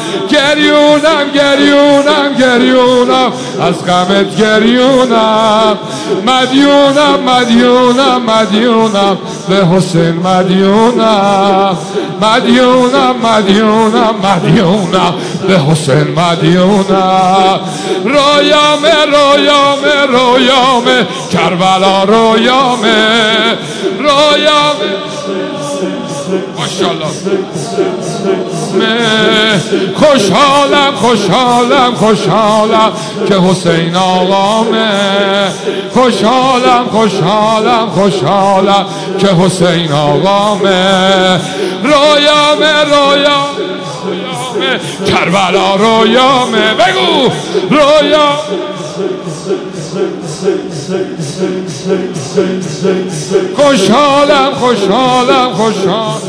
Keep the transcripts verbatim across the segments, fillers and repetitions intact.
گریونم گریونم گریونم از غمت گریونم مدیونم مدیونم مدیونم به حسین مدیونم مدیونم مدیونم مدیونم به حسین مدیونم رویامه رویامه رویامه کربلا رویامه رویامه ماشاءالله خوشحالم خوشحالم خوشحالم که حسین آقامه خوشحالم خوشحالم خوشحالم که حسین آقامه رویامه رویامه رویامه کربلا رویامه بگو رویامه خوشحالم خوشحالم خوشحالم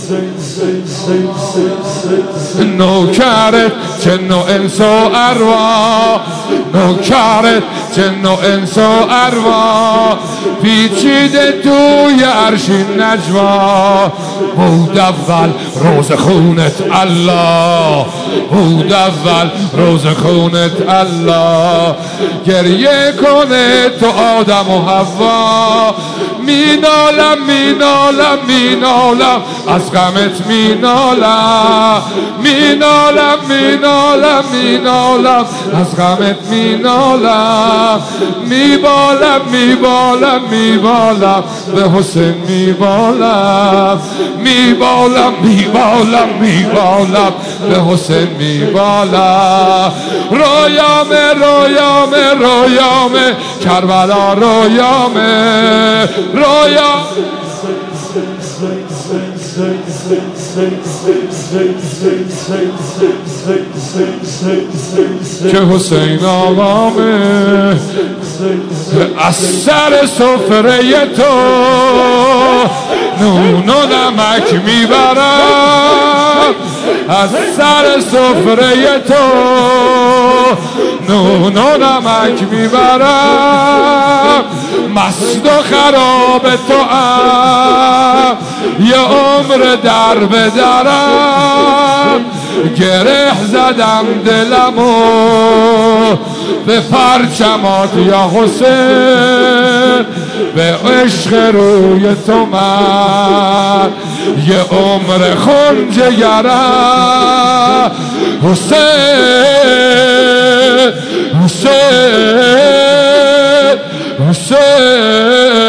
نوکرت جن و انس و ارواح نوکرت جن و انس و ارواح پیچیده توی عرش نجوا بود اول روز خونت الله بود اول روز خونت الله گریه کنه تو آدم و حوا مینالم مینالم مینالم از غمت مینالم مینالم مینالم مینالم از غمت مینالم میبالم میبالم میبالم به حسین میبالم میبالم میبالم میبالم به حسین میبالم رویامه رویامه رویامه کربلا رویامه رویامه که حسین آقامه از سر سفره تو نون و نمک میبرم از سر سفره تو نون و نمک میبرم مست و خراب تو هم یه عمر در بدرم گره زدم دلمو به پرچمات یا حسین به عشق روی تو من یه عمر خون جگرم حسین حسین حسین